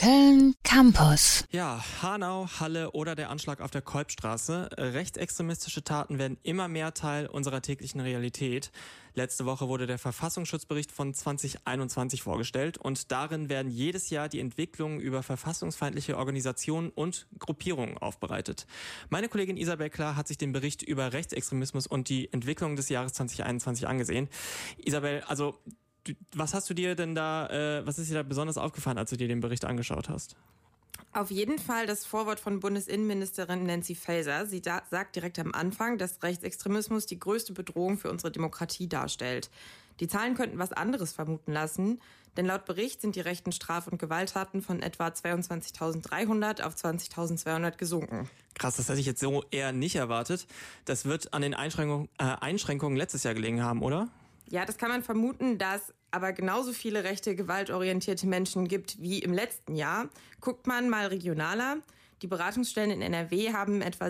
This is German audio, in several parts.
Köln Campus. Ja, Hanau, Halle oder der Anschlag auf der Kolbstraße. Rechtsextremistische Taten werden immer mehr Teil unserer täglichen Realität. Letzte Woche wurde der Verfassungsschutzbericht von 2021 vorgestellt und darin werden jedes Jahr die Entwicklungen über verfassungsfeindliche Organisationen und Gruppierungen aufbereitet. Meine Kollegin Isabel Klar hat sich den Bericht über Rechtsextremismus und die Entwicklung des Jahres 2021 angesehen. Isabel, also was hast du dir denn da, was ist dir da besonders aufgefallen, als du dir den Bericht angeschaut hast? Auf jeden Fall das Vorwort von Bundesinnenministerin Nancy Faeser. Sie sagt direkt am Anfang, dass Rechtsextremismus die größte Bedrohung für unsere Demokratie darstellt. Die Zahlen könnten was anderes vermuten lassen, denn laut Bericht sind die rechten Straf- und Gewalttaten von etwa 22.300 auf 20.200 gesunken. Krass, das hätte ich jetzt so eher nicht erwartet. Das wird an den Einschränkungen letztes Jahr gelegen haben, oder? Ja, das kann man vermuten, da es aber genauso viele rechte, gewaltorientierte Menschen gibt wie im letzten Jahr. Guckt man mal regionaler. Die Beratungsstellen in NRW haben etwa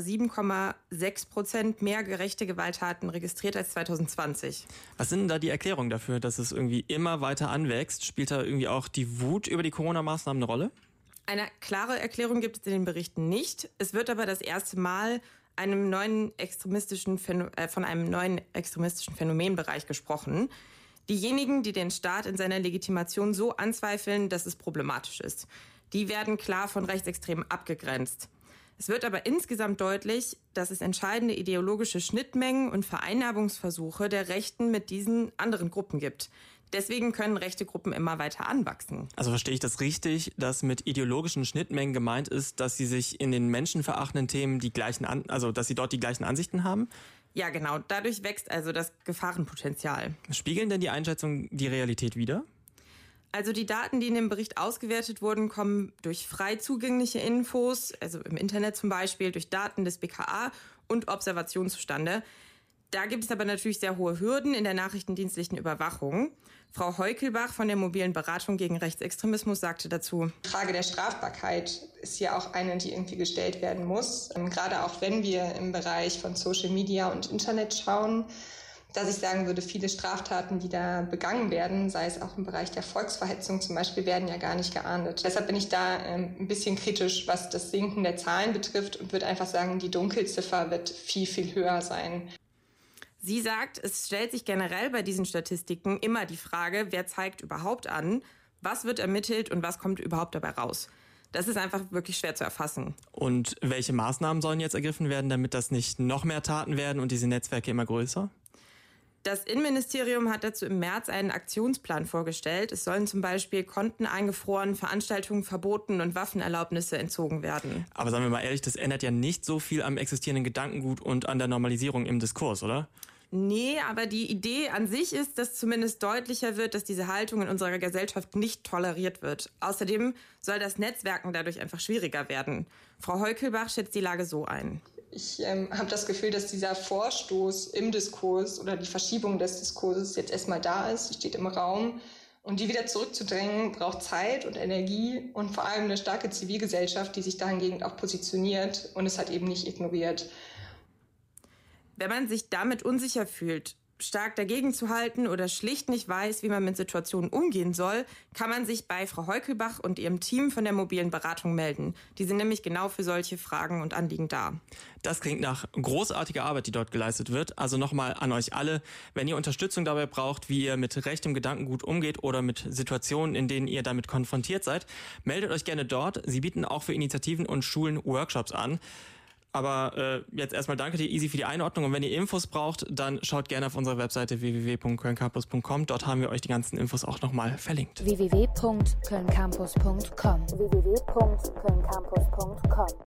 7,6% mehr rechte Gewalttaten registriert als 2020. Was sind denn da die Erklärungen dafür, dass es irgendwie immer weiter anwächst? Spielt da irgendwie auch die Wut über die Corona-Maßnahmen eine Rolle? Eine klare Erklärung gibt es in den Berichten nicht. Es wird aber das erste Mal von einem neuen extremistischen Phänomenbereich gesprochen. Diejenigen, die den Staat in seiner Legitimation so anzweifeln, dass es problematisch ist, die werden klar von Rechtsextremen abgegrenzt. Es wird aber insgesamt deutlich, dass es entscheidende ideologische Schnittmengen und Vereinnahmungsversuche der Rechten mit diesen anderen Gruppen gibt. Deswegen können rechte Gruppen immer weiter anwachsen. Also verstehe ich das richtig, dass mit ideologischen Schnittmengen gemeint ist, dass sie sich in den menschenverachtenden Themen dass sie dort die gleichen Ansichten haben? Ja, genau. Dadurch wächst also das Gefahrenpotenzial. Spiegeln denn die Einschätzungen die Realität wider? Also die Daten, die in dem Bericht ausgewertet wurden, kommen durch frei zugängliche Infos, also im Internet zum Beispiel, durch Daten des BKA und Observationen zustande. Da gibt es aber natürlich sehr hohe Hürden in der nachrichtendienstlichen Überwachung. Frau Heukelbach von der mobilen Beratung gegen Rechtsextremismus sagte dazu: Die Frage der Strafbarkeit ist ja auch eine, die irgendwie gestellt werden muss. Gerade auch wenn wir im Bereich von Social Media und Internet schauen, dass ich sagen würde, viele Straftaten, die da begangen werden, sei es auch im Bereich der Volksverhetzung zum Beispiel, werden ja gar nicht geahndet. Deshalb bin ich da ein bisschen kritisch, was das Sinken der Zahlen betrifft und würde einfach sagen, die Dunkelziffer wird viel, viel höher sein. Sie sagt, es stellt sich generell bei diesen Statistiken immer die Frage, wer zeigt überhaupt an, was wird ermittelt und was kommt überhaupt dabei raus. Das ist einfach wirklich schwer zu erfassen. Und welche Maßnahmen sollen jetzt ergriffen werden, damit das nicht noch mehr Taten werden und diese Netzwerke immer größer? Das Innenministerium hat dazu im März einen Aktionsplan vorgestellt. Es sollen zum Beispiel Konten eingefroren, Veranstaltungen verboten und Waffenerlaubnisse entzogen werden. Aber sagen wir mal ehrlich, das ändert ja nicht so viel am existierenden Gedankengut und an der Normalisierung im Diskurs, oder? Nee, aber die Idee an sich ist, dass zumindest deutlicher wird, dass diese Haltung in unserer Gesellschaft nicht toleriert wird. Außerdem soll das Netzwerken dadurch einfach schwieriger werden. Frau Heukelbach schätzt die Lage so ein. Ich habe das Gefühl, dass dieser Vorstoß im Diskurs oder die Verschiebung des Diskurses jetzt erstmal da ist, die steht im Raum. Und die wieder zurückzudrängen, braucht Zeit und Energie und vor allem eine starke Zivilgesellschaft, die sich dahingehend auch positioniert und es halt eben nicht ignoriert. Wenn man sich damit unsicher fühlt, stark dagegen zu halten oder schlicht nicht weiß, wie man mit Situationen umgehen soll, kann man sich bei Frau Heukelbach und ihrem Team von der mobilen Beratung melden. Die sind nämlich genau für solche Fragen und Anliegen da. Das klingt nach großartiger Arbeit, die dort geleistet wird. Also nochmal an euch alle, wenn ihr Unterstützung dabei braucht, wie ihr mit rechtem Gedankengut umgeht oder mit Situationen, in denen ihr damit konfrontiert seid, meldet euch gerne dort. Sie bieten auch für Initiativen und Schulen Workshops an. Aber jetzt erstmal danke dir, Easy, für die Einordnung. Und wenn ihr Infos braucht, dann schaut gerne auf unserer Webseite www.kölncampus.com. Dort haben wir euch die ganzen Infos auch nochmal verlinkt. www.kölncampus.com